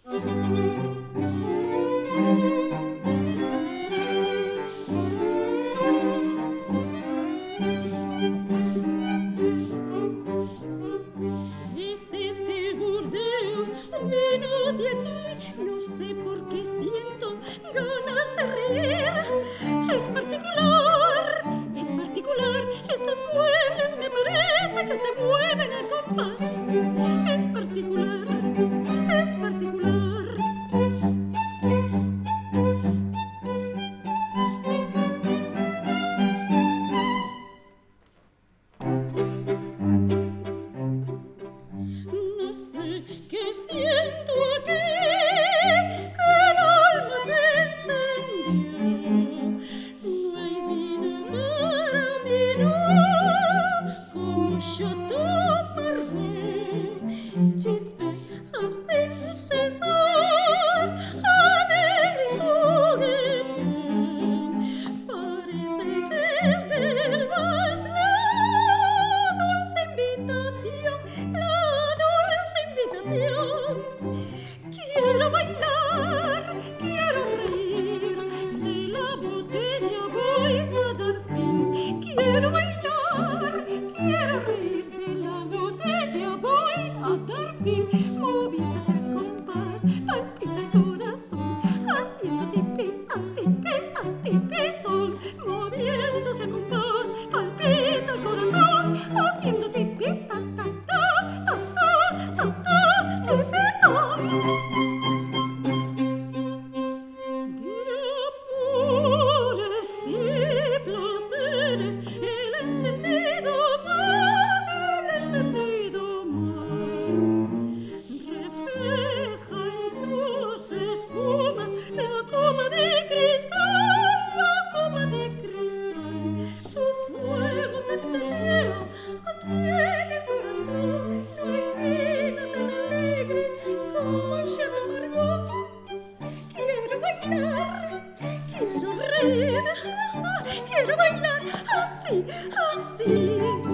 Es este Burdeos, vino de allí, no sé por qué siento ganas de reír. Es particular, estos muebles me parece que se mueven al compás. Es particular, es particular. No sé qué siento aquí, que el alma se encendió. No hay vino para mí, no, como Chateau Margaux. Chispe, sin cesar, alegre y juguetón. Parece que es del vals la dulce invitación, la dulce invitación. Quiero bailar, quiero reír, de la botella voy a dar fin. Quiero bailar, quiero reír, de la botella voy a dar fin. Moviéndose al compás, palpita el corazón, haciendo tipitán, tipitán, tipitón. Moviéndose al compás, palpita el corazón, haciendo tipitán, tan, tan, tan, tan, tan, tan, tipitán. De amores y placeres, el encendido mar refleja en sus espumas la copa de cristal, su fuego centellea aquí en el corazón. No hay vino tan alegre como Chateau Margaux. Quiero bailar, quiero reír, quiero bailar así, así.